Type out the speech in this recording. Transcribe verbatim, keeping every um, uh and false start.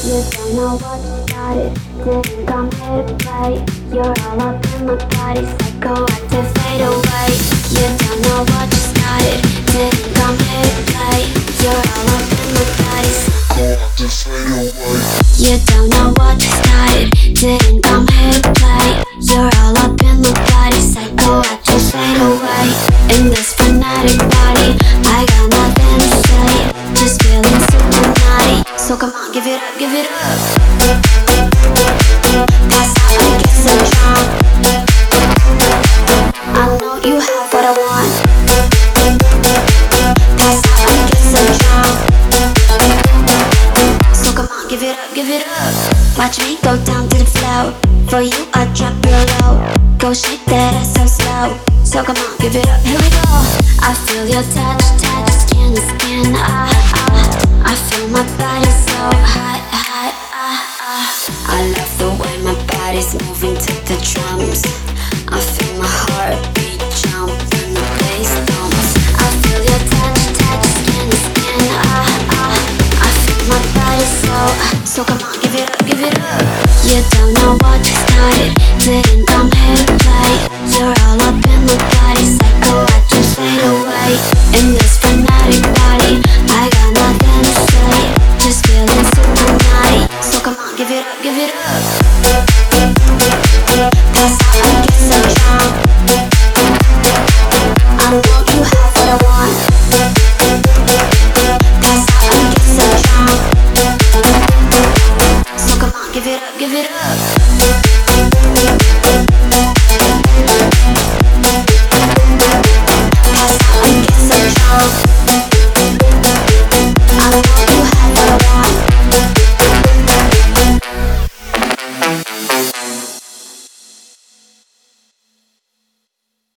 You don't know what you started, didn't come here to play. You're all up in my body, psychoactive, fade away. You don't know what you started, didn't come here to play. You're all up in my body, psychoactive, fade away. You don't know what you started, didn't come here to play. You're all up in my body, psychoactive, fade away. In this frenetic body, I got nothing to say, just feeling super naughty. So come on, give it up, give it up. Pass out and get so drunk. I know you have what I want. Pass out and get so drunk. So come on, give it up, give it up. Watch me go down to the floor. For you, I drop real low. Go shake that ass so slow. So come on, give it up, here we go. I feel your touch, touch, skin to skin. Ah, ah. I feel my body so hot, hot, ah, ah. I love the way my body's moving to the drums. I feel my heartbeat jump when the bass thumps. I feel your touch, touch, skin to skin, ah, ah. I feel my body so, so come on, give it up, give it up. You don't know what you started, didn't